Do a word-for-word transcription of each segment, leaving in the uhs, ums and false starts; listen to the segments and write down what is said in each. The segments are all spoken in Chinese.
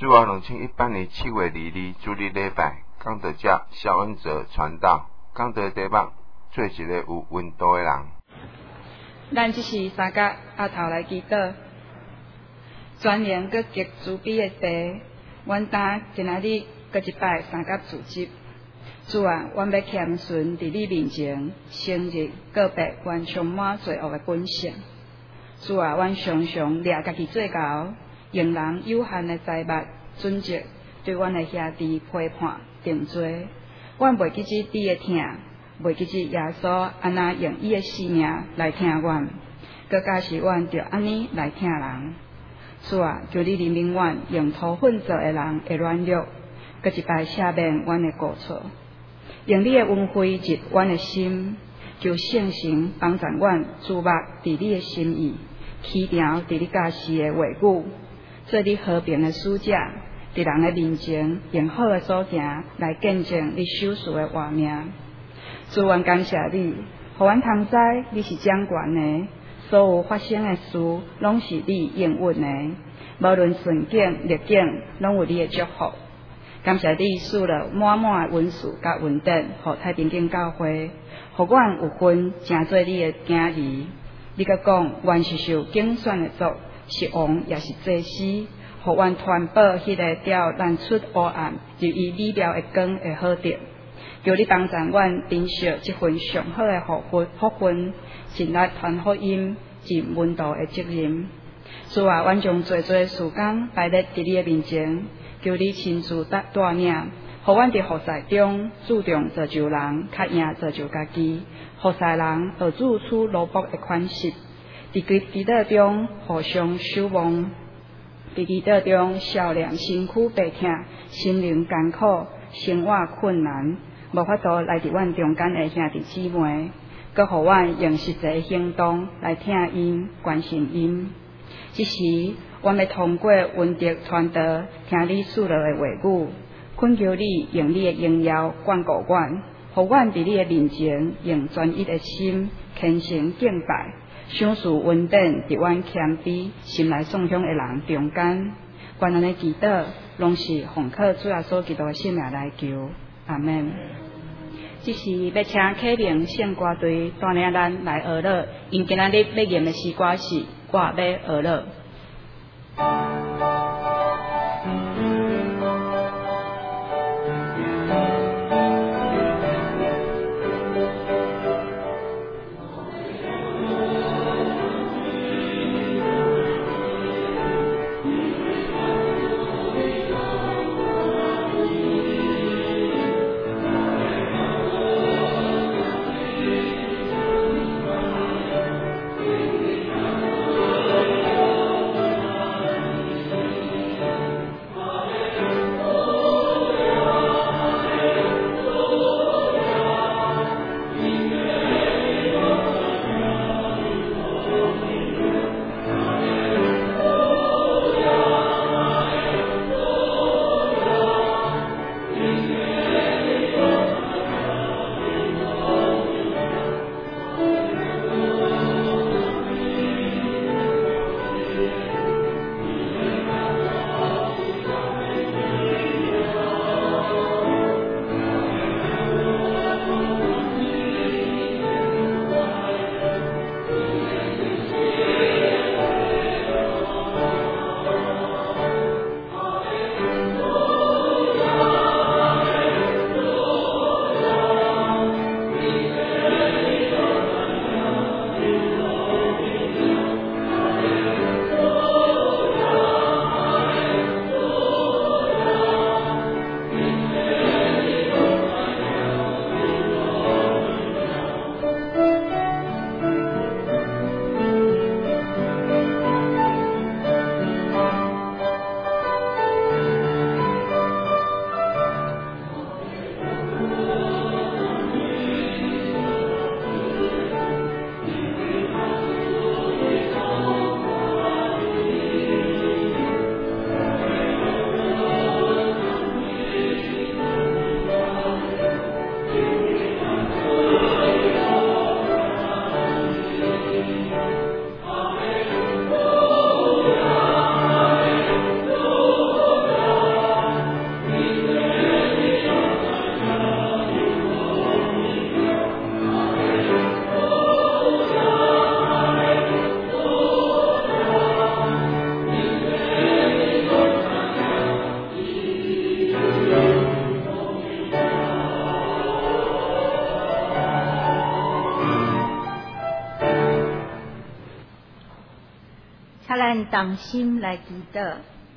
主啊，两千一八年七月二日主日礼拜，讲到这肖恩泽传道，讲到题目做一个有温度的人。 咱即是三甲阿头来祈祷，全能佮极慈悲的地，阮担今仔日佮一摆三甲自集。主啊，阮要谦顺伫你面前，承认告白阮充满罪恶的本性。主啊，阮常常掠家己做猴，用人有限的财物、准则，对阮的兄弟批判定罪。阮袂记起你的疼，袂记起耶稣安那用伊的性命来疼阮，佮假使阮着安尼来疼人。主啊，求你怜悯阮用土混做的人的软弱，佮一摆赦免阮的过错，用你的恩惠入阮的心，求圣神帮助阮注目伫你的心意，起条伫你家事的话语，做你和平的使者，伫人的面前用好的所行来见证你手术的画面。主，阮感谢你，互阮通知你是掌权的，所有发生的事拢是你应允的，无论顺境逆境，拢有你的祝福。感谢你赐了满满的恩赐甲恩典，互太平间教会，互阮有份成做你的囝儿。你阁讲，阮是受竞选的族，是王也是祭司，互阮传播迄个调咱出黑暗，就以美妙的光的好德。求你帮助阮珍惜这份上好的福分，福分尽力传福音，尽温度的责任。主啊，阮将做做事工摆在伫你的面前，求你亲自带带领，互阮伫服侍中注重造就人，较赢造就家己。服侍人学主处罗卜的款式，伫祈祷中互相守望，伫祈祷中笑脸身躯白疼，心灵艰苦，生活困难，无法度来伫阮中间的兄弟姊妹，佮互阮用实际行动来听因、关心因。即时，阮要通过温德传道，听你赐落的话语，恳求你用你的荣耀眷顾阮，互阮伫你的面前用专一的心虔诚敬拜，享受恩典伫阮谦卑心内送向的人中间。愿咱的祈祷拢是奉靠主耶稣基督的圣名来求，阿门。即是要请启明圣歌队带领咱来学乐，因今仔日要念的诗歌是我要学乐。 我同心来祈祷。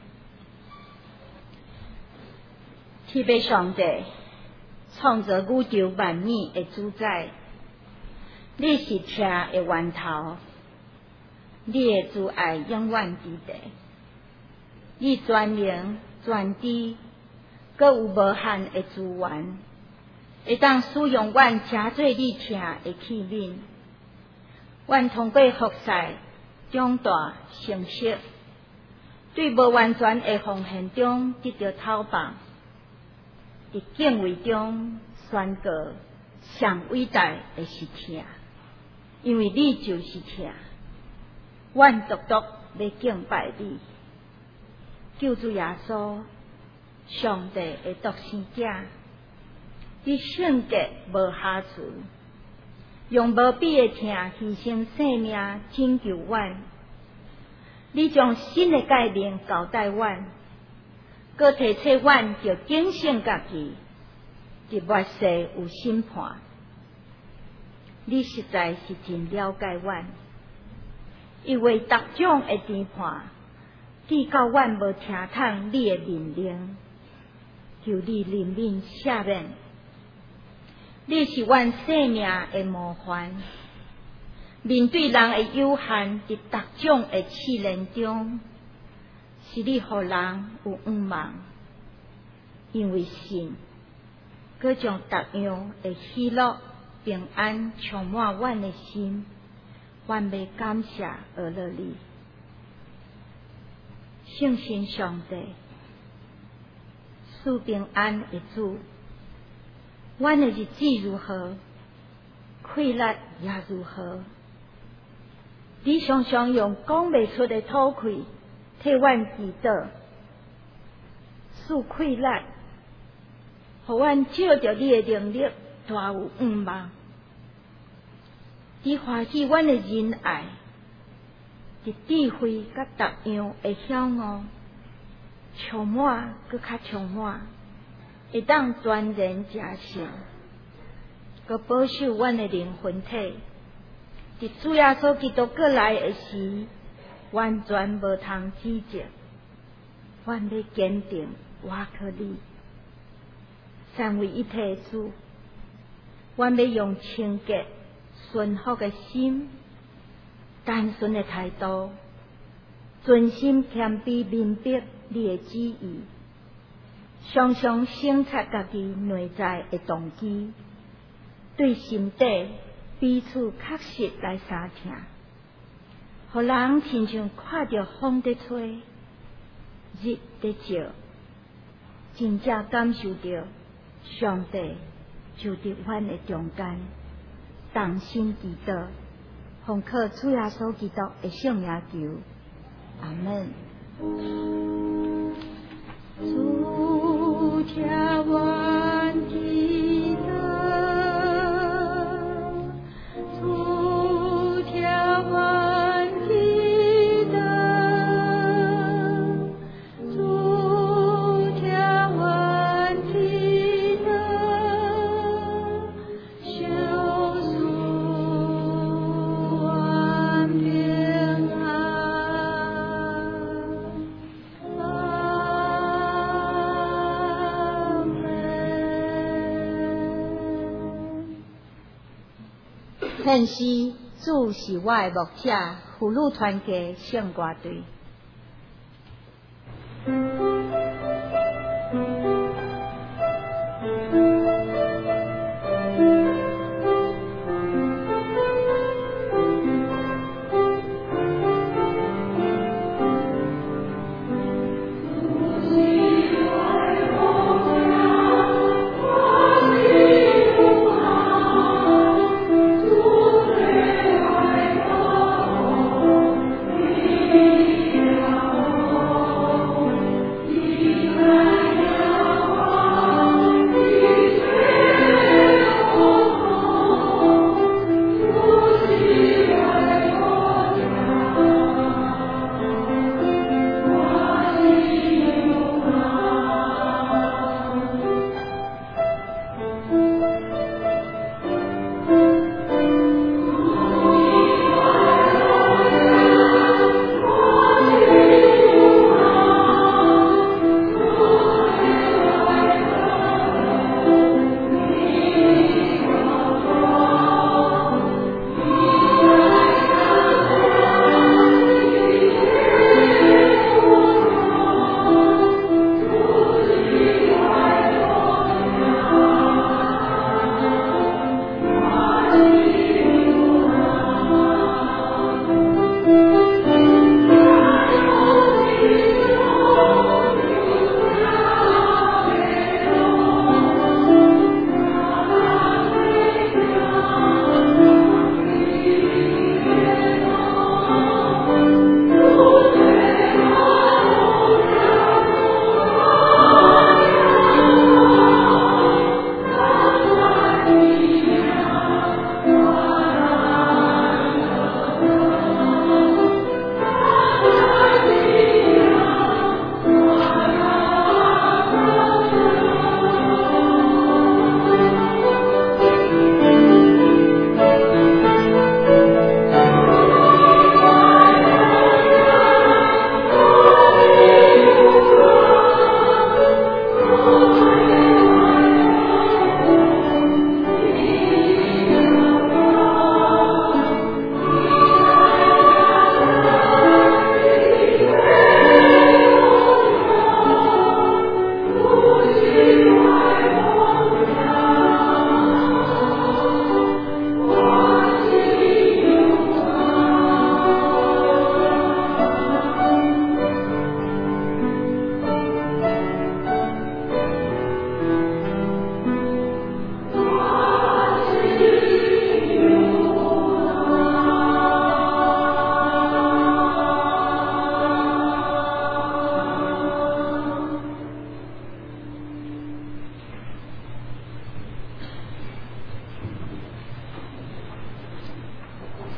天父上帝，创造宇宙万物的主宰，你是天的源头，你的慈爱永远伫地，你全能全知，阁有无限的资源，会当使用阮加做你听的器皿。阮通过服侍、长大、成熟，对无完全的奉献中得到讨棒，伫敬畏中宣告上伟大的是听，因为你就是听。阮独独要敬拜你，救主耶稣，上帝的独生者，你性格无瑕疵，用无比的听牺牲性命拯救阮。你将新的概念交代阮，搁提醒阮着警醒家己，伫末世有审判。你实在是真了解阮，因为逐种的审判，记到阮无听从你的命令，求你怜悯赦免。你是阮生命的模范，面对人的有限，伫逐种的试炼中，是你互人有盼望，因为信，搁将逐样的喜乐、平安充满阮的心，阮要感谢而乐你。圣神上帝，赐平安的主，阮的日子如何，快乐也如何。你常常用讲袂出的吐气替阮祈祷，赐快乐，互阮照着你的能力大有盼望。你欢喜阮的仁爱，伫智慧甲逐样的晓悟，充满搁较充满，会当全然成圣，搁保守阮的灵魂体。伫主耶稣基督过来的时，完全无通指责。阮要坚定倚靠你，三位一体的主，阮要用清洁、顺服的心、单纯的态度，专心谦卑明白你的旨意，常常省察家己内在的动机，对心底彼此确实来相听，互人亲像看着风在吹，日在照，真正感受到上帝就伫阮的中间，同心祈祷，奉靠主耶稣基督的圣名求，阿门。主听阮祈祷，主听阮祈祷，主听阮祈祷，求主阮平安。劝诗，主是我的牧者，妇女团契圣歌队。 你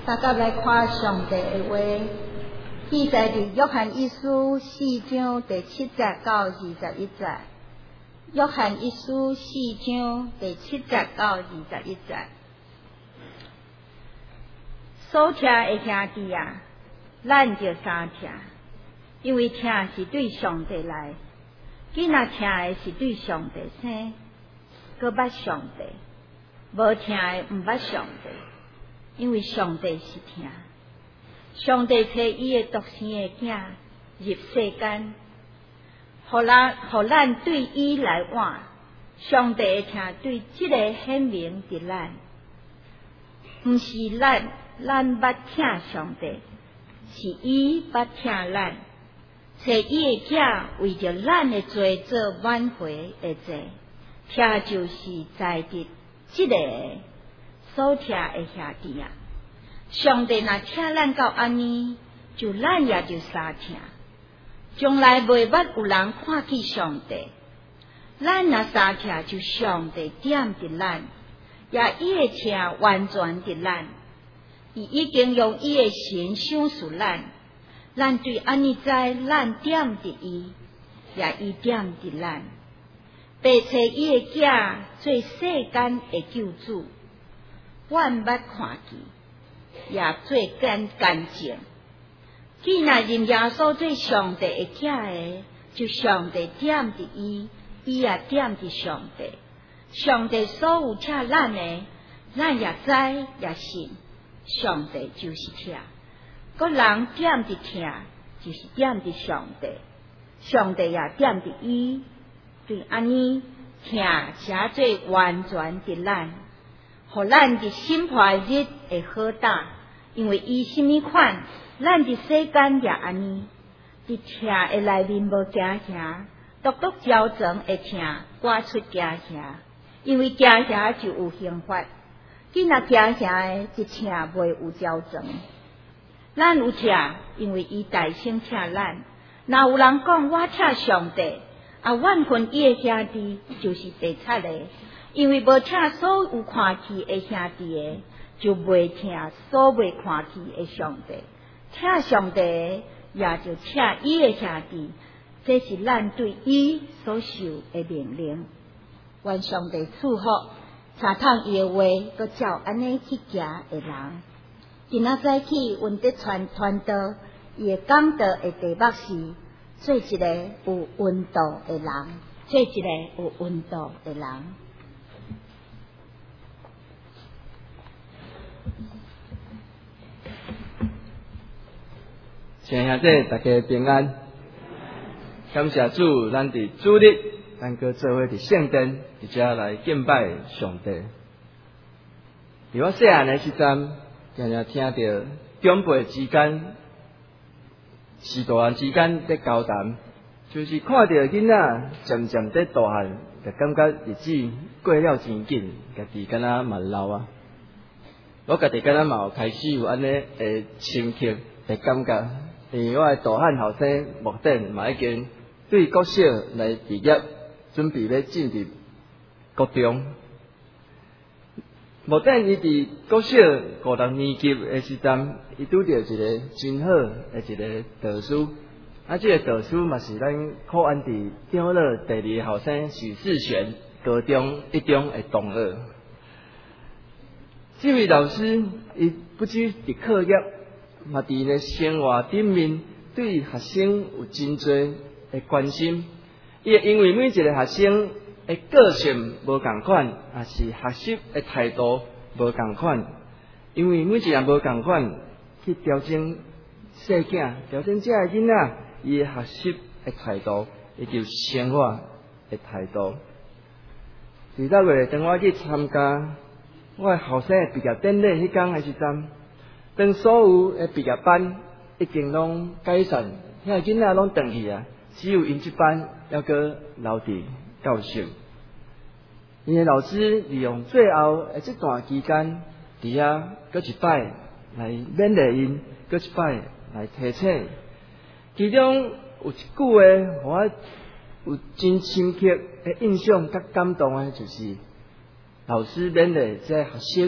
大家来看上帝的话，记载伫约翰一书四章第七节到二十一节。约翰一书四章第七节到二十一节。所听的兄弟啊，咱就相听，因为听是对上帝来，囡仔听的是对上帝生，佮捌上帝；无听的毋捌上帝，因为上帝是听。上帝找伊的独生的囝入世间，互咱互咱对伊来换。上帝的听对即个显明伫咱，毋是咱咱捌听上帝，是伊捌听咱。找伊的囝为着咱的罪做挽回的罪，听就是在伫即个所听的兄弟啊。上帝若听咱到安尼，就咱也就相听。将来袂捌有人看见上帝，咱若相听，就上帝点伫咱，也伊的听完全伫咱。伊已经用伊的神赏赐咱，咱对安尼知，咱点伫伊，也伊点伫咱。白找伊的囝做世间的救主，阮捌看见。也做干干净。既然认耶稣做上帝的囝的，就上帝点伫伊，伊也点伫上帝。上帝所有请咱的，咱也知也信，上帝就是听。个人点伫听，就是点伫上帝。上帝也点伫伊，对安尼听写做完全伫咱。互咱伫审判日会好打，因为伊什么款，咱伫世间也安尼。伫听的内面无惊吓，独独交情会听，刮出惊吓。因为惊吓就有刑罚，囡仔惊吓的一听袂有交情。咱有听，因为伊大声请咱。若有人讲我请上帝，啊，怨恨伊的兄弟就是白贼的。因为无听所有看去的兄弟的，就袂听所未看去的上帝。听上帝的，也就听伊的兄弟，这是咱对伊所受的命令。愿上帝赐福，查探伊的话，佮照安尼去行的人。今仔早起，阮伫传传道，伊的讲道的题目是做一个有温度的人，做一个有温度的人。 请兄弟大家平安，感谢主，咱伫主日，咱搁做伙伫圣殿，伫遮来敬拜上帝。伫我细汉的时阵，常常听到长辈之间、士大人之间在交谈，就是看到囡仔渐渐在大汉，就感觉日子过了真紧，家己敢若蛮老啊。我家己敢若嘛有开始有安尼诶深刻诶感觉。因为我的大汉后生目前嘛已经对国小来毕业，准备要进入国中。目前伊伫国小五六年级的时阵，伊拄到一个真好的一个导师，啊，这个导师嘛是咱考安伫长乐第二个后生许世璇高中一中的同学。这位老师，伊不止伫课业。嘛，伫咧生活顶面对学生有真侪的关心，伊会因为每一个学生的个性无共款，也是学习的态度无共款，因为每一人无共款，去调整细囝，调整这个囡仔伊的学习的态度，以及生活的态度。二十月当我去参加我的后生的毕业典礼迄天的时阵。当所有的毕业班已经拢解散，遐囡仔拢转去啊，只有因这班还阁留伫教授。因的老师利用最后的这段期间，伫遐阁一摆来勉励因，阁一摆来提醒。其中有一句话，互我有真深刻的印象甲感动的，就是老师勉励这学生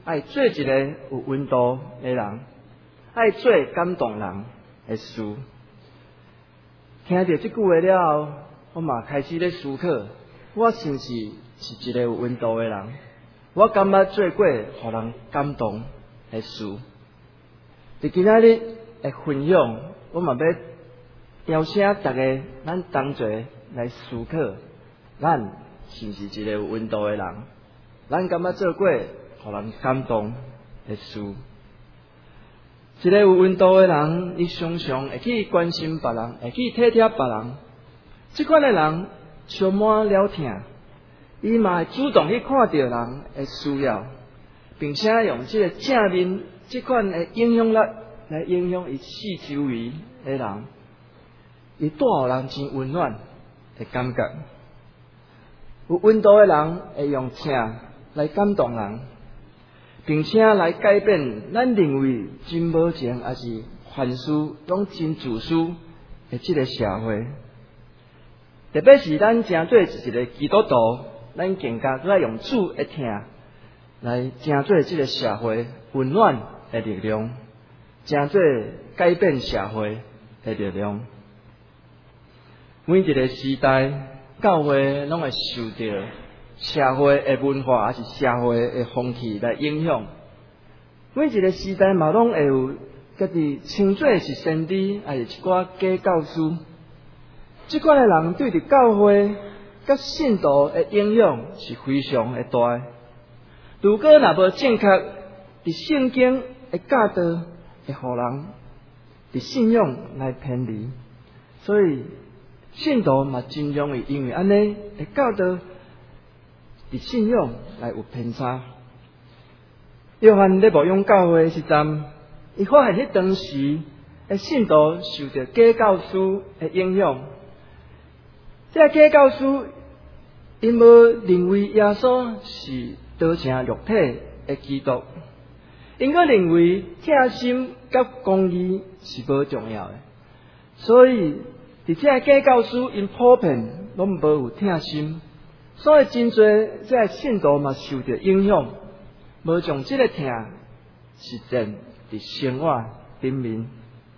爱做一个有温度的人，爱做感动人的事。听到这句话了后，我嘛开始咧思考，我是不是是一个有温度的人？我感觉做过互人感动的事。伫今仔日的分享，我嘛要邀请大家，咱同齐来思考，咱是不是一个有温度的人？咱感觉做过互人感动的事。一个有温度的人，伊常常会去关心别人，会去体贴别人。这款的人充满了疼，伊嘛会主动去看到人的需要，并且用这个正面这款的影响力来影响伊四周围的人，伊带予人真温暖的感觉。有温度的人会用疼来感动人，并且来改变咱认为真无情也是凡事拢真自私的这个社会。特别是咱正做一个基督徒，咱更加要用主的疼来正做这个社会温暖的力量，正做改变社会的力量。每一个时代，教会拢会受到社会的文化，也是社会的风气来影响。每一个时代嘛，拢会有家己称作是先知，还是一寡假教师。这款的人对伫教会甲信徒的影响是非常的大。如果若无正确伫圣经的教导，会互人伫信仰来偏离。所以信徒嘛真容易因为安尼的教导，伫信仰来有偏差。约翰咧牧养教会时阵，伊发现迄当时的信徒受到假教师的影响。这假教师因无认为耶稣是道成肉体的基督，因个认为贴心甲公义是无重要的，所以伫这假教师因普遍拢无有贴心，所以真侪这信徒嘛受到影响，无将这个疼实践伫生活顶面。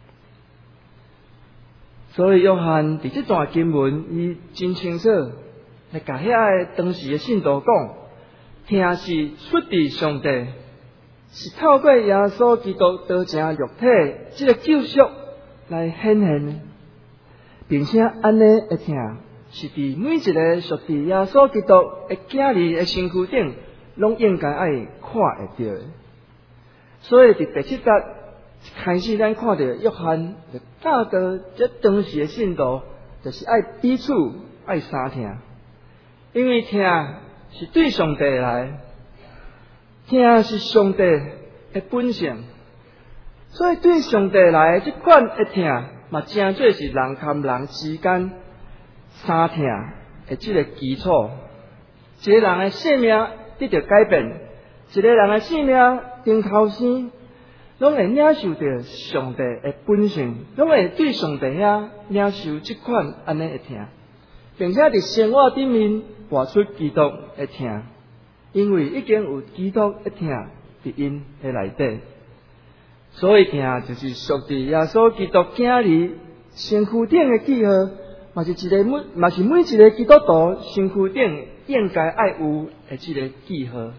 所以约翰伫这段经文，伊真清楚来甲遐个当时的信徒讲，疼是出自上帝，是透过耶稣基督道成肉体这个救赎来显现的，并且安尼的疼是伫每一个属伫耶稣基督的囝儿的身躯顶，拢应该爱看会到的。所以伫第七节开始，咱看到约翰就教导这当时的信徒，就是爱彼此爱相疼，因为疼是对上帝来，疼是上帝的本性，所以对上帝来这款的疼，嘛正做是人和人之间相疼的这个基础。一个人的性命得到改变，一个人的性命顶头生。拢会领受到上帝的本性，拢会对上帝遐领受这款安尼的疼，并且伫生活顶面活出基督的疼，因为已经有基督的疼伫因的内底，所以疼就是属伫耶稣基督囝儿身躯顶的记号，嘛是一个每嘛是每一个基督徒身躯顶应该爱有的这个记号。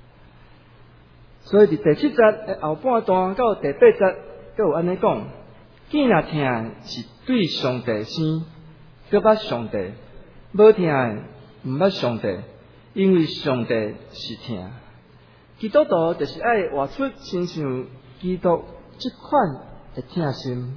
所以伫第七节的后半段到第八节，佫有安尼讲：见若疼是对上帝生，佫捌上帝；无疼的毋捌上帝，因为上帝是疼。基督徒就是爱活出亲像基督这款的疼心。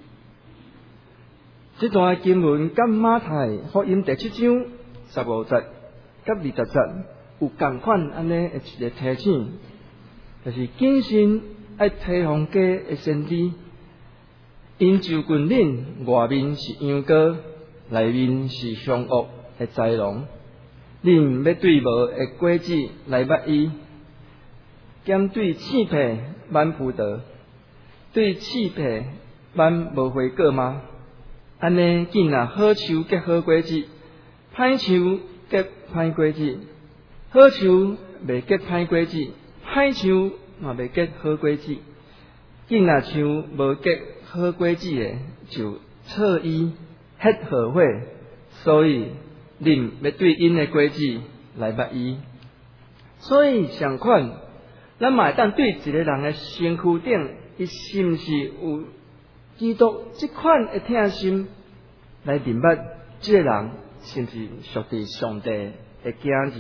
这段经文甲马太福音第七章十五节甲二十节有同款安尼的一个提醒。就是谨慎爱提防假的先知，因就近恁外面是羊羔，内面是凶恶的豺狼。恁要对无的果子来捌伊，兼对刺皮挽葡萄，对刺皮挽无花果吗？安尼见若好树结好果子，歹树结歹果子，好树未结歹果子。 歹像嘛袂结好果子，囡仔像无结好果子的，就错伊hết后悔，所以恁要对因的果子来捌伊。所以相款，咱嘛会当对一个人的身躯顶，伊是毋是有基督即款的疼心来认捌即个人是毋是属于上帝的囝儿。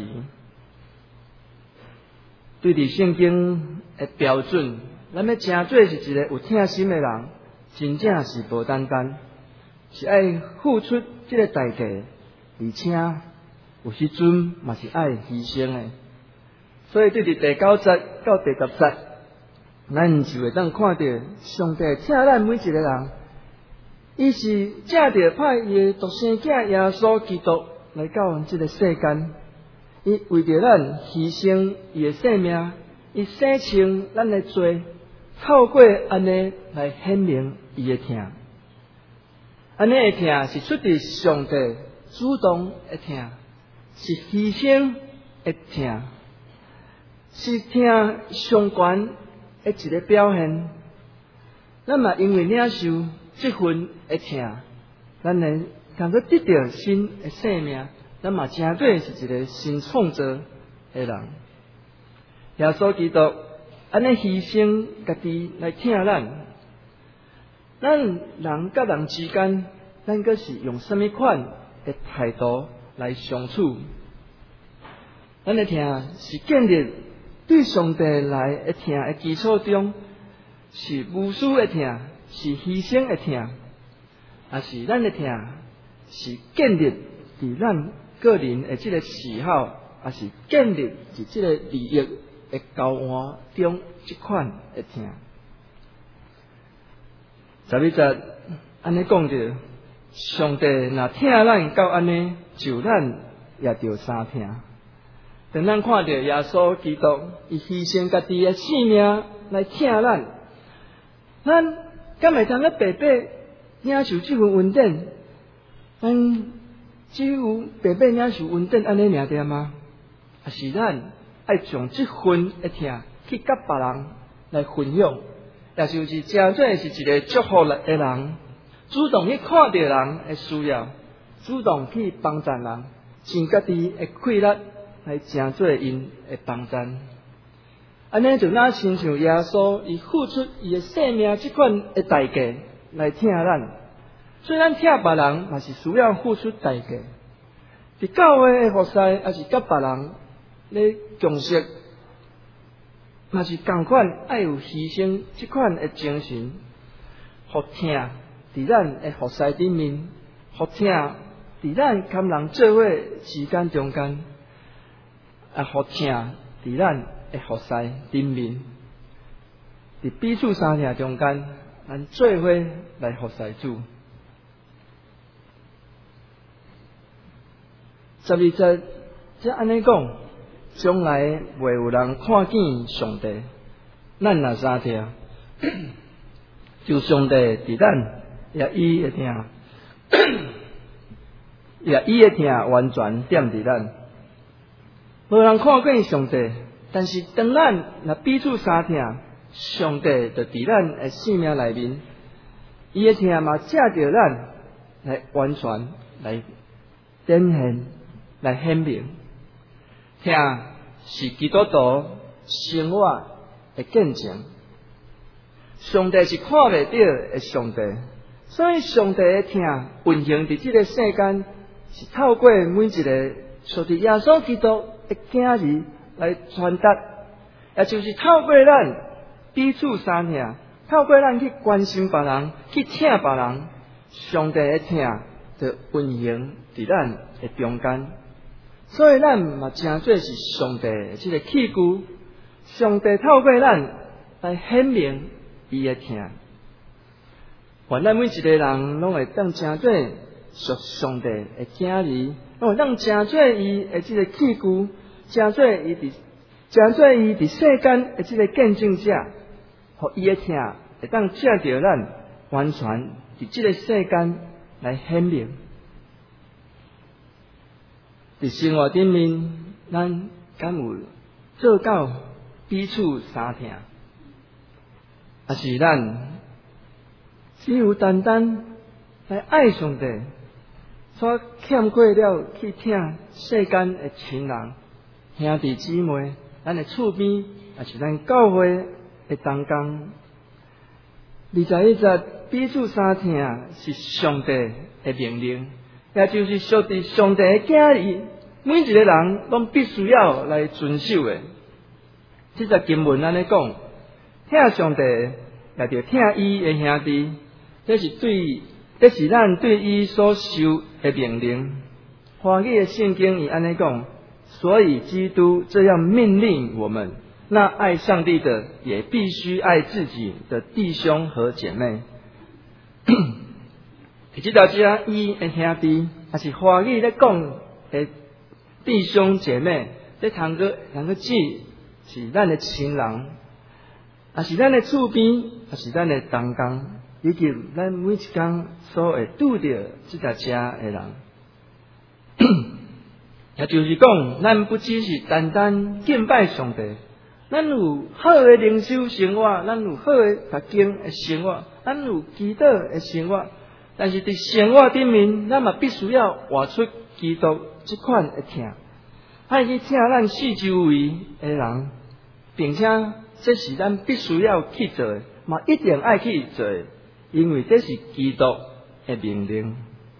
对伫圣经的标准，咱要真做是一个有疼心的人，真正是无单单，是爱付出即个代价，而且有时阵嘛是爱牺牲的。所以对伫第九节到第十节，咱就会当看到上帝疼咱每一个人，伊是借着派伊的独生囝耶稣基督来到即个世间，伊为着咱牺牲伊的生命，伊洗清咱的罪，透过安尼来显明伊的疼。安尼的疼是出自上帝主动的疼，是牺牲的疼，是疼上悬的一个表现。咱嘛因为领受这份的疼，咱能能够得到新的生命，咱嘛真对是一个新创造的人。耶稣基督安尼牺牲家己来疼咱，咱人甲人之间，咱阁是用什么款的态度来相处？咱的疼是建立对上帝来的疼的基础中，是无私的疼，是牺牲的疼，也是咱的疼是建立伫咱个人的这个喜好，也是建立伫这个利益的交换中这款的疼。十一节安尼讲着，上帝若疼咱到安尼，就咱也着相疼。当咱看到耶稣基督伊牺牲家己的性命来疼咱，咱敢会当咧白白领受这份恩典？咱只有白白领受恩典安尼尔对吗？还是咱爱将这份的疼去甲别人来分享，也就是真正是一个祝福的人，主动去看到人的需要，主动去帮助人，尽家己的气力来真做因的帮助。安尼就哪亲像耶稣伊付出伊的生命这款的代价来疼咱，虽然疼别人也是需要付出代价。伫教会的服侍，也是甲别人咧共识，嘛是同款爱有牺牲这款的精神，互疼伫咱的服侍顶面，互疼伫咱跟人做伙时间中间，啊，互疼伫咱的服侍顶面，伫彼此相疼中间，咱做伙来服侍主。十二节即安尼讲，将来袂有人看见上帝，咱若相疼，就上帝伫咱也伊的疼，也伊的疼完全踮伫咱。无人看见上帝，但是当咱若彼此相疼，上帝就伫咱的生命内面，伊的疼嘛借着咱来完全来展现。来显明，疼是基督徒生活的见证。上帝是看袂到的上帝，所以上帝的疼运行伫这个世间，是透过每一个属于耶稣基督的囝儿来传达，也就是透过咱彼此相疼，透过咱去关心别人，去疼别人，上帝的疼就运行伫咱的中间。所以咱嘛真做是上帝的这个器具，上帝透过咱来显明伊的疼。愿咱每一个人拢会当真做属上帝的囝儿，拢会当真做伊的这个器具，真做伊伫真做伊伫世间的这个见证者，互伊的疼会当借着咱完全伫这个世间来显明。伫生活顶面，咱敢有做到彼彼此相疼，也是咱只有单单来爱上帝，所欠过了去听世间的亲人、兄弟姊妹，咱的厝边，也是咱教会的同工。二十一节彼此相疼是上帝的命令，也就是属于上帝的旨意，每一个人都必须要来遵守的。这节经文安尼讲，听上帝也着听伊的兄弟，这是对，这是咱对伊所受的命令。华语的圣经伊安尼讲，所以基督这样命令我们。那爱上帝的也必须爱自己的弟兄和姐妹。这条只伊的兄弟，也是华语在讲的弟兄姐妹，这通个通个指是咱的亲人，也是咱的厝边，也是咱的同工，以及咱每一天所会拄到这条车的人。也就是讲，咱不只是单单敬拜上帝。咱有好的灵修生活，咱有好的读经的生活，咱有祈祷的生活，但是伫生活顶面，咱嘛必须要活出基督这款的听，爱去听咱四周围的人，并且这是咱必须要去做的，嘛一定爱去做的，因为这是基督的命令。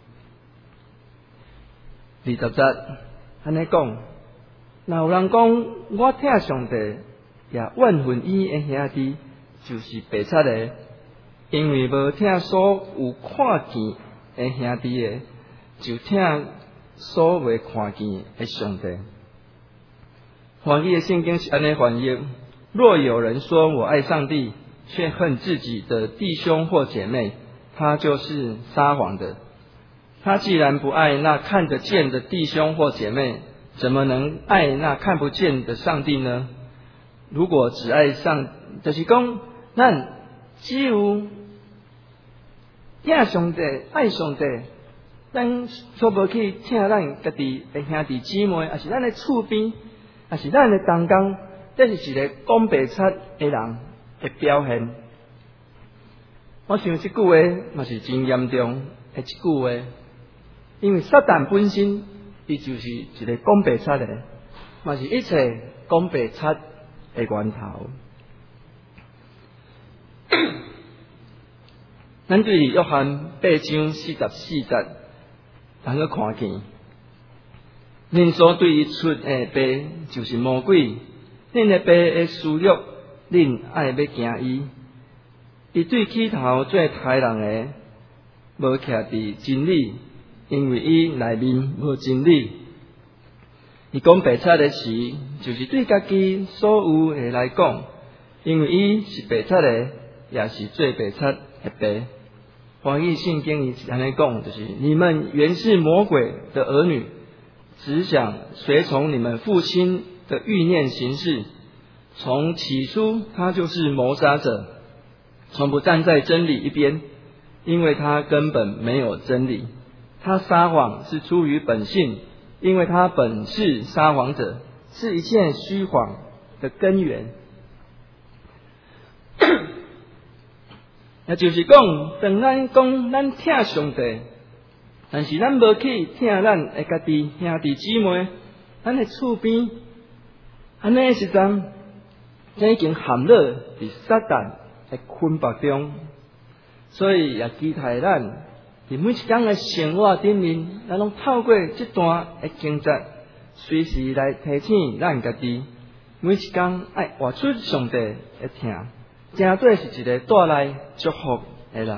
二十节安尼讲，若有人讲我听上帝。也怨恨伊的兄弟，就是白贼的，因为无听所有看见的兄弟的，就听所未看见的上帝。华语的圣经是安尼翻译：若有人说我爱上帝，却恨自己的弟兄或姐妹，他就是撒谎的。他既然不爱那看得见的弟兄或姐妹，怎么能爱那看不见的上帝呢？如果只爱上，就是讲，咱只有听上帝、爱上帝，咱所无去听咱家己的兄弟姊妹，也是咱的厝边，也是咱的同工，这是一个讲白贼的人的表现。我想这句话嘛是真严重的一句话，因为撒旦本身，伊就是一个讲白贼的，嘛是一切讲白贼的源头。咱对约翰八章四十四节，通去看见，恁所对伊出的爸就是魔鬼，恁的爸的私欲，恁爱要惊伊。伊对起头做害人的，无徛伫真理，因为伊内面无真理。伊讲白贼的时，就是对家己所有的来讲，因为伊是白贼的，也是做白贼的爸。华语圣经伊安尼讲，就是你们原是魔鬼的儿女，只想随从你们父亲的欲念行事。从起初，他就是谋杀者，从不站在真理一边，因为他根本没有真理。他撒谎是出于本性，因为他本是撒谎者，是一切虚谎的根源。也就是讲，当咱讲咱听上帝，但是咱无去听咱的家己兄弟姊妹，咱的厝边，安尼时阵，这已经陷落伫撒旦的捆绑中，所以也期待咱伫每一天的生活顶面，咱拢透过这段的经节，随时来提醒咱家己，每一天爱活出上帝的听。真对是一个带来祝福的人。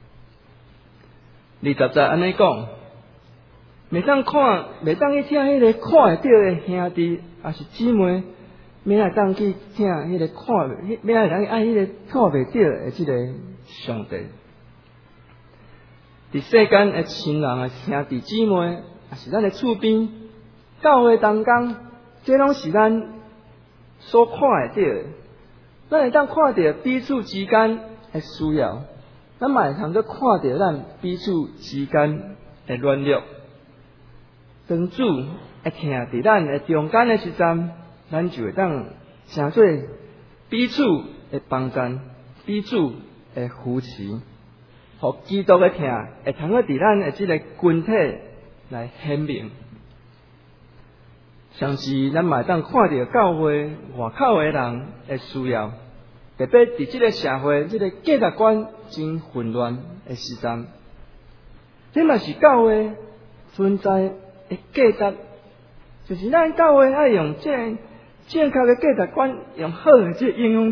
二十节安尼讲，每当看，每当去听迄个看会到的兄弟，也是姊妹，免来当去听迄个看，免来当爱迄个看袂到的这个上帝。伫世间的亲人啊，兄弟姊妹，也是咱的厝边，教会同工，这拢是咱所看会到的。咱会当看到彼此之间的需要，咱嘛会通去看到咱彼此之间的软弱。当主会听伫咱的中间的时阵，咱就会当成做彼此的帮衬，彼此的扶持，互基督的疼会通过伫咱的即个群体来显明。像是咱嘛会当看到教会外口的人的需要，特别伫即个社会即个价值观真混乱的时阵，这嘛是教会存在的价值，就是咱教会爱用这个正确的价值观，用好的这个应用力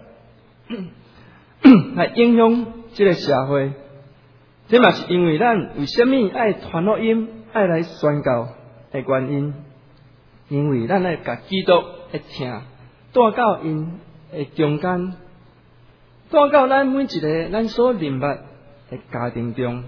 来影响这个社会。这嘛是因为咱为什么爱传福音、爱来宣教的原因。因为咱爱甲基督的疼带到因的中间，带到咱每一个咱所认捌的家庭中。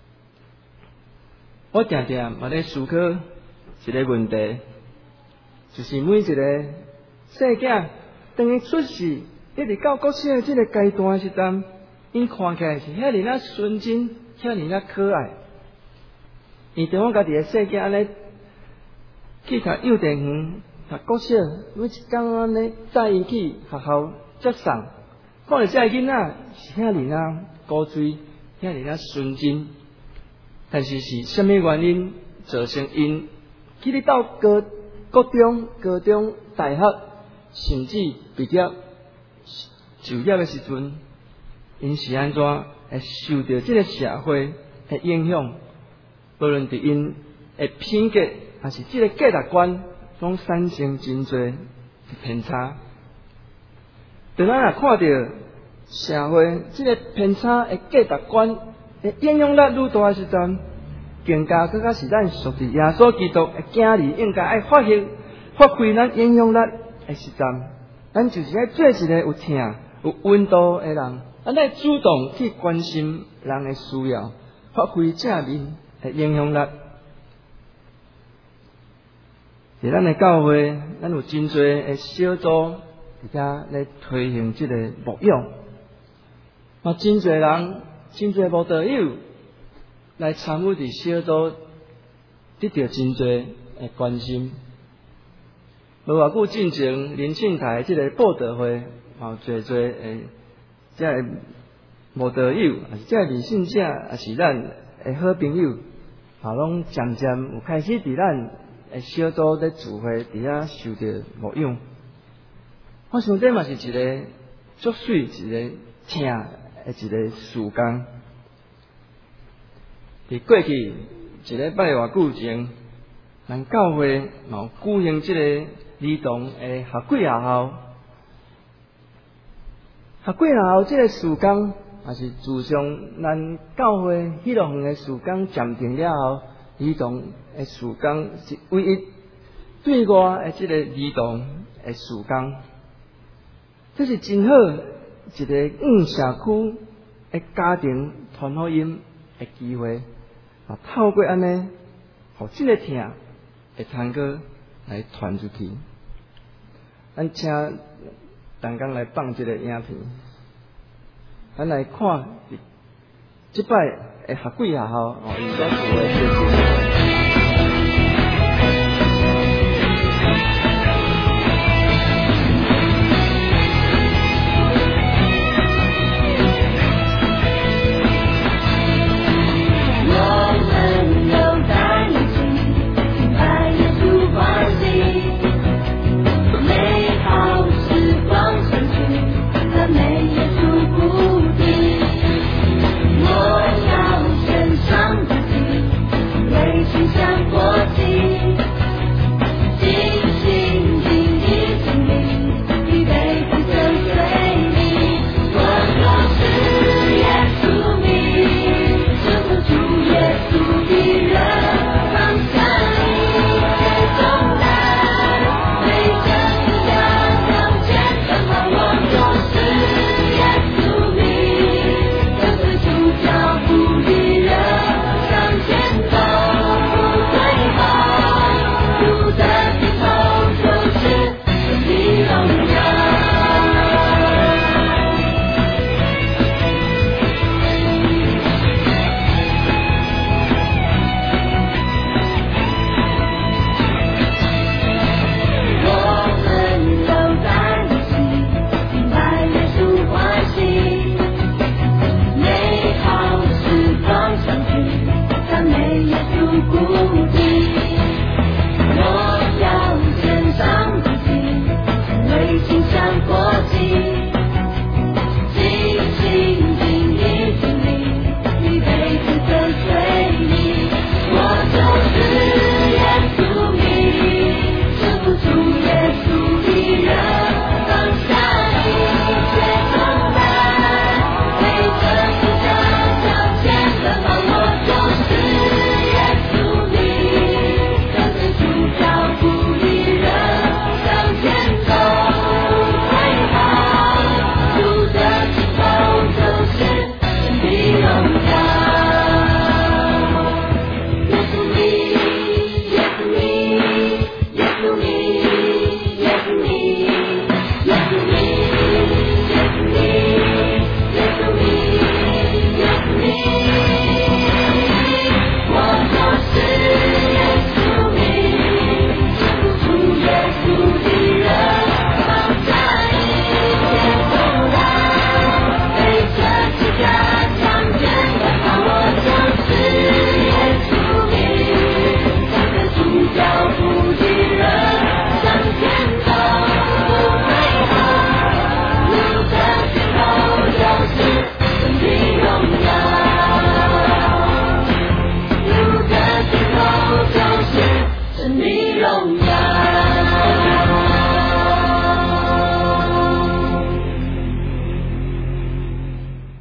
我常常嘛咧思考一个问题，就是每一个细囝当伊出世，一直到国小的这个阶段时阵，因看起来是遐尼啊纯真，遐尼啊可爱。伊对我家己的细囝安尼。去读幼稚园、读国小，每一工安尼载伊去学校接送，看到这个囡仔是遐尼啊古锥，遐尼啊纯真。但是是什么原因造成因去哩到高高中、高中、大学，甚至毕业就业的时阵，因是安怎会受到这个社会的影响？无论伫因的品格。还是这个价值观，拢产生真侪偏差。当咱若看到社会这个偏差的价值观的影响力愈大的时阵，更加更加是咱属于耶稣基督的囝儿应该爱发挥发挥咱影响力的时阵，咱就是爱做一个有疼有温度的人，咱来主动去关心人的需要，发挥正面的影响力。在咱的教会，咱有真侪的小组，而且来推行这个牧养，嘛真侪人、真侪慕道友来参与伫小组，得到真侪的关心。无偌久进前，林庆台这个布道会，嘛有侪侪诶，即个慕道友，也是即个理性者，也是咱的好朋友，嘛拢渐渐有开始伫咱。诶，小组咧聚会，伫遐受到牧养。我想这嘛是一个足水，一个疼诶，一个时间。伫过去一礼拜偌久前，咱教会嘛有举行即个儿童诶学贵学校。学贵学校即个时间，也是自从咱教会迄落远诶时间暂停了后。儿童的时间是唯一对外的这个儿童的时间，这是真好一个向社区的家庭传福音的机会。啊，透过安尼，互这个疼会通过来传出去。咱请陈工来放这个影片，咱来看这摆的学贵学校哦，伊所做的事情。 我要献上自己，为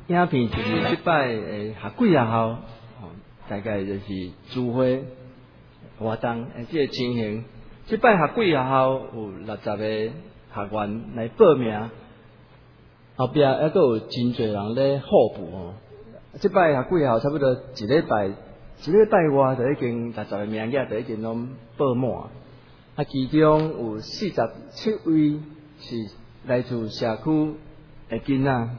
影片就是即摆诶学几学校，吼，大概就是聚会活动诶，即个情形。即摆学几学校有六十个学员来报名，后壁还佫有真侪人咧候补哦。即摆学几学校差不多一礼拜，一礼拜外就已经六十个名额就已经拢报满。啊，其中有四十七位是来自社区诶囡仔。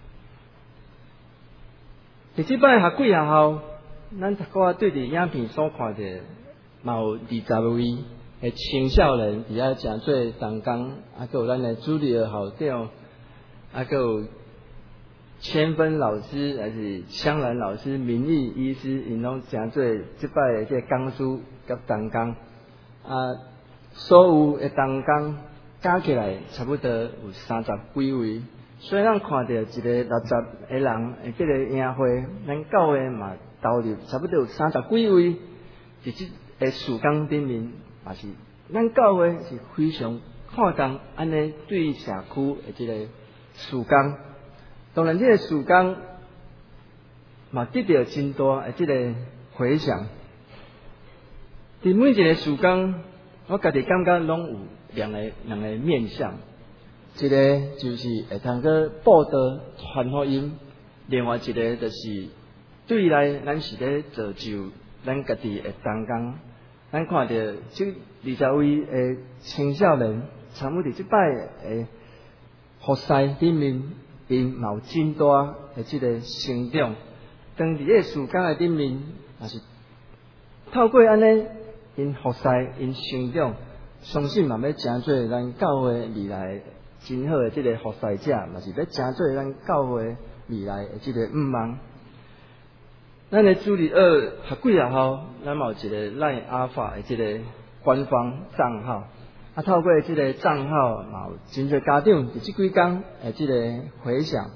伫即摆学几学校，咱大家对伫影片所看到，嘛有二十位诶青少年伫遐诚做同工，啊，佫有咱诶主理的校长，啊，佫有千芬老师，还是香兰老师、民意医师，因拢诚做即摆诶即个讲师甲同工，啊，所有诶同工加起来差不多有三十几位。所以咱看到一个六十个人诶，即个营会，咱教会嘛投入差不多有三十几位，伫即个事工顶面，也是咱教会是非常看重安尼对社区诶即个事工。当然，即个事工嘛得到真大诶即个回响。伫每一个事工，我家己感觉拢有两个两个面向。一个就是会通去报道传福音，另外一个就是对来咱是咧造就咱家己的同工。咱看到即二十位的青少年，参与伫即摆的服侍顶面，因嘛有真大的即个成长。当伫个事工的顶面，也是透过安尼因服侍因成长，相信嘛要诚做咱教会未来真好诶，即个服侍者，嘛是要诚做咱教会未来诶，即个毋望。咱诶主理二学几学校，咱嘛有一个赖阿法诶，即个官方账号。啊，透过即个账号，嘛有真侪家长伫即几工诶，即个回响。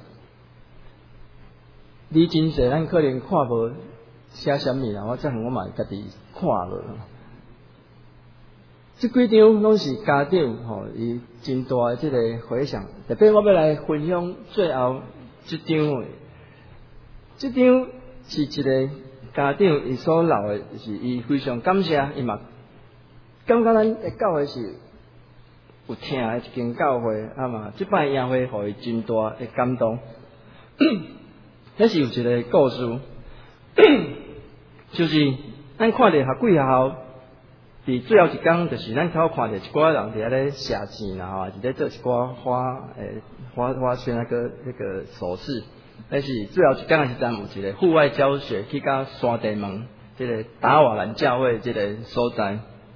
你真侪，咱可能看无写啥物啦，我这项我嘛家己看落。即几张拢是家长吼，伊真大诶即个回响。特别我要来分享最后即张诶，即张是一个家长伊所留诶，就是伊非常感谢，伊嘛感觉咱诶教会是有听诶一间教会，啊嘛，即摆营会互伊真大诶感动。迄是有一个故事，就是咱看着学几学校。伫最后一工，就是咱头看到一寡人伫遐咧写钱啦，吼，伫咧做一寡花诶花花圈那个那个首饰。但是最后一工诶时阵，有一个户外教学去到山地门，即个达瓦兰教会即个所在。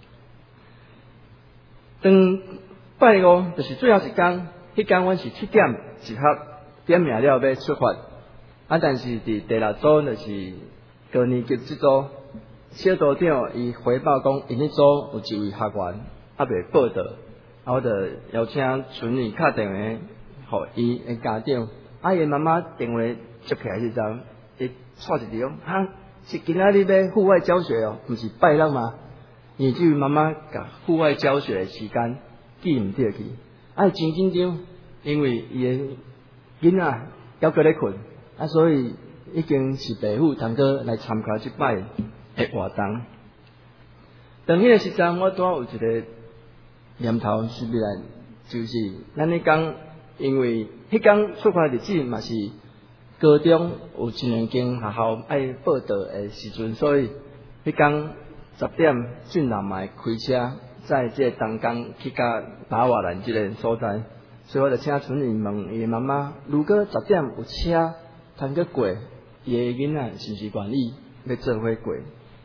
当拜五就是最后一工，迄工阮是七点集合点名了要出发，啊，但是伫第六组就是高年级即组。小组长伊回报讲，因迄组有一位学员还未报到，啊，我就邀请村里敲电话，互伊诶家长，啊，伊妈妈电话接起来时阵，伊错一条，哈，是今仔日要户外教学哦，毋是拜六吗？因为即位妈妈甲户外教学诶时间记毋得去，啊，真紧张，因为伊诶囡仔还搁咧困，啊，所以已经是爸母通过来参加即摆诶活动。当迄个时阵，我拄有一个念头是未来，就是咱迄讲，因为迄讲出发日子嘛是高中有一两间学校爱报道诶时阵，所以迄讲十点俊南嘛会开车，在即个东港去到达瓦兰即个所在，所以我就请村里问伊妈妈，如果十点有车通去过，伊诶囡仔是毋是愿意要做伙过？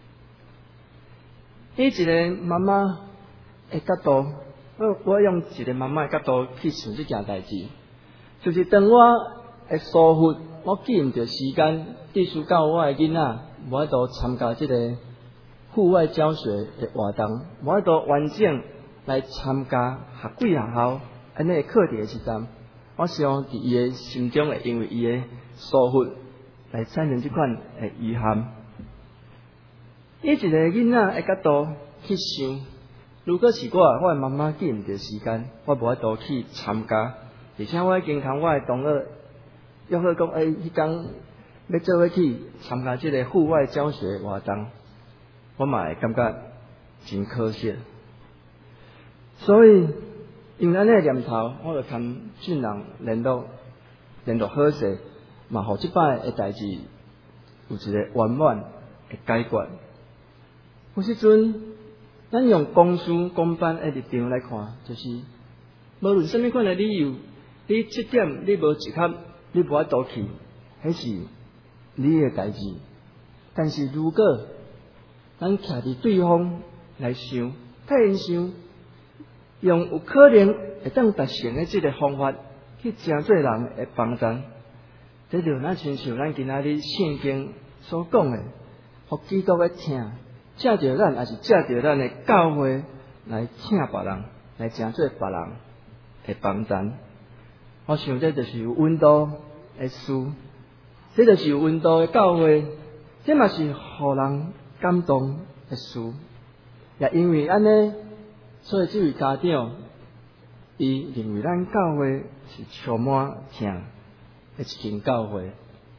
迄一个妈妈诶角度，我我用一个妈妈诶角度去想即件代志，就是当我诶疏忽，我记毋着时间，致使到我诶囡仔无法度参加即个户外教学诶活动，无法度完整来参加学几学校安尼诶课程诶时阵，我想伫伊诶心中会因为伊诶疏忽来产生即款诶遗憾。以一个囡仔诶角度去想，如果是我，我诶妈妈记毋着时间，我无法度去参加，而且我已经同我诶同学约好讲，诶、欸，迄天要做伙去参加即个户外教学活动，我嘛会感觉真可惜。所以用安尼个念头，我就跟俊人联络联络好势，嘛，互即摆个代志有一个圆满的解决。有时阵，咱用公事公办的立场来看，就是无论什么款的理由，你这点你无一合，你无法度去，迄是你的代志。但是如果咱徛伫对方来想，替因想，用有可能会当达成的这个方法，去真侪人的帮助，这就咱亲像咱今仔日圣经所讲的，互基督的听，借着咱也是借着咱的教会来请别人，来真做别人的帮助。我想这就是有温度的事，这就是有温度的教会，这嘛是互人感动的事。也因为安尼，所以这位家长，伊认为咱教会是充满疼的一间教会。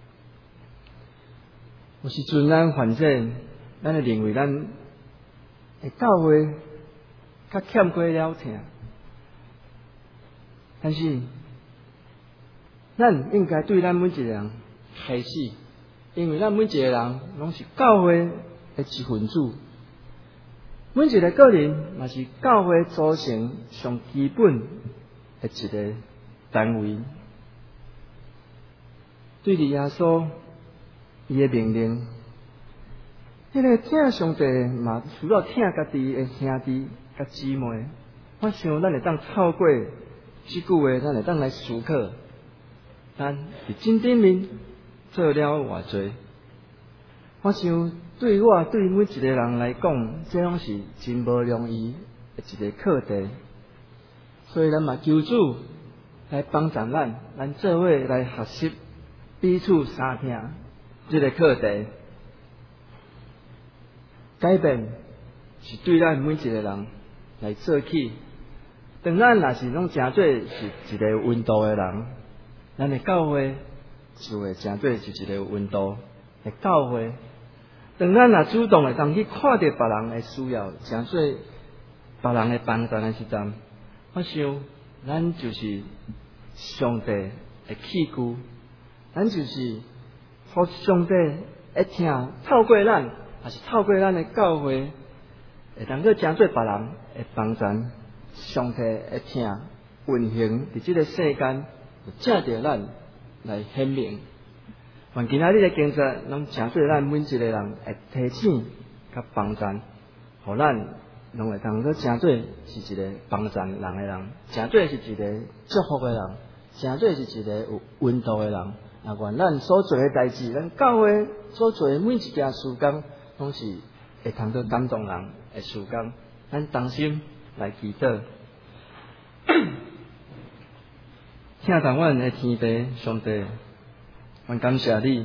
有时阵咱反正，咱会认为咱的教会较欠过了疼，但是咱应该对咱每一个人开始，因为咱每一个人拢是教会的一份子。每一个个人嘛是教会组成上基本的一个单位。对着耶稣伊的命令，迄个听上帝嘛除了听家己的兄弟甲姊妹，我想咱会当透过即句话，咱会当来思考，咱伫真顶面做了偌济。我想对我对每一个人来讲，这拢是真无容易的一个课题。所以咱嘛求主来帮助咱，咱做伙来学习彼此相听这个课题。改变是对咱每一个人来做起。当咱若是拢诚做是一个有温度的人，咱的教会就会诚做是一个有温度的教会。当咱若主动的当去看到别人的需要，诚做别人的帮助的时阵，我想咱就是上帝的器具，咱就是互上帝会听，透过咱，也是透过咱的教会，会当去诚做别人的帮助，上帝会听运行伫这个世间，借着咱来显明。愿今仔日的经济，拢诚做咱每一个人会提醒甲帮助，互咱拢会当做诚做是一个帮助人的人，诚做是一个祝福的人，诚做是一个有温度的人。啊，愿咱所做的代志，咱教会所做的每一件事工，拢是会通做感动人的事工。咱同心来祈祷，听从阮的天父上帝。阮感谢你，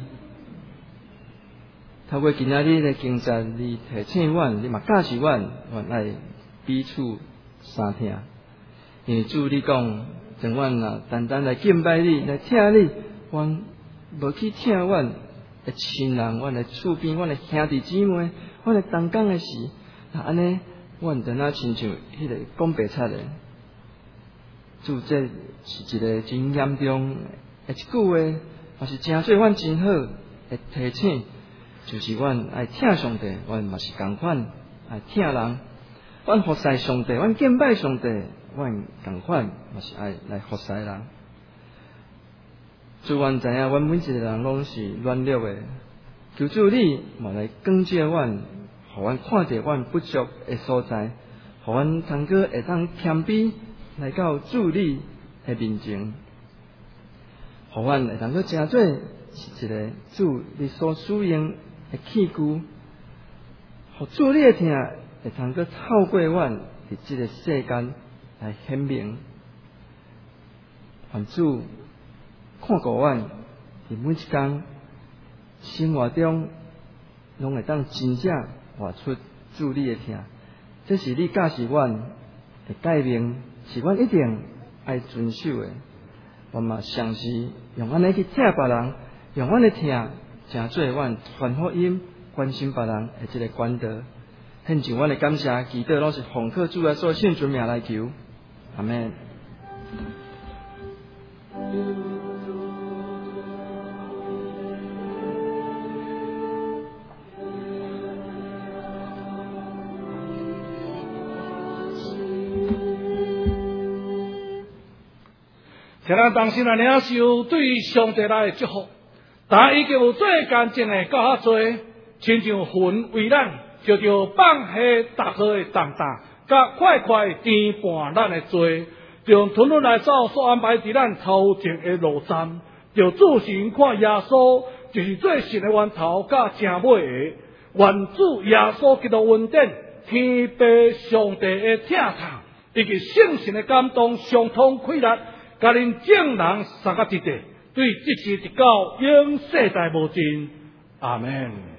透过今仔日的经节，你提醒阮，你嘛教示阮，阮爱彼此相听。因为主你讲，像阮啊，单单来敬拜你，来听你，阮无去听阮的亲人，阮的厝边，阮的兄弟姊妹，阮的同工的事，那安尼，阮就那亲像迄个讲白贼的，主这是一个真严重的一句话。也是诚做阮真好的提醒，就是阮爱听上帝，阮嘛是共款爱听人。阮服侍上帝，阮敬拜上帝，阮共款嘛是爱来服侍人。主阮知影，阮每一个人拢是软弱的，求主你嘛来光照阮，互阮看着阮不足的所在，互阮通过会当谦卑来到主你的面前。互阮会当做诚做是一个主你所使用的器具，互主你的听会通过透过阮伫这个世间来显明。愿主看顾阮伫每一天生活中，拢会当真正活出主你的听。这是你教示阮的诫命，是阮一定爱遵守的。 我嘛尝试用安尼去疼别人，用阮的疼，成做阮传福音、关心别人的这个管道。献上阮的感谢、祈祷，拢是奉靠主耶稣圣尊名来求，阿门。 请咱同心来领受对上帝来的祝福，但已经有做干净的够较多，亲像云为咱，就着放下逐号的重担，甲快快填满咱的罪，用吞吞来走所安排伫咱头前的路站，就自行看耶稣，就是最神的源头，甲正尾的。愿主耶稣基督恩典、天父上帝的疼痛，以及圣神的感动，相通开力。甲恁众人三个一地，对这些直到永世代无尽，阿门。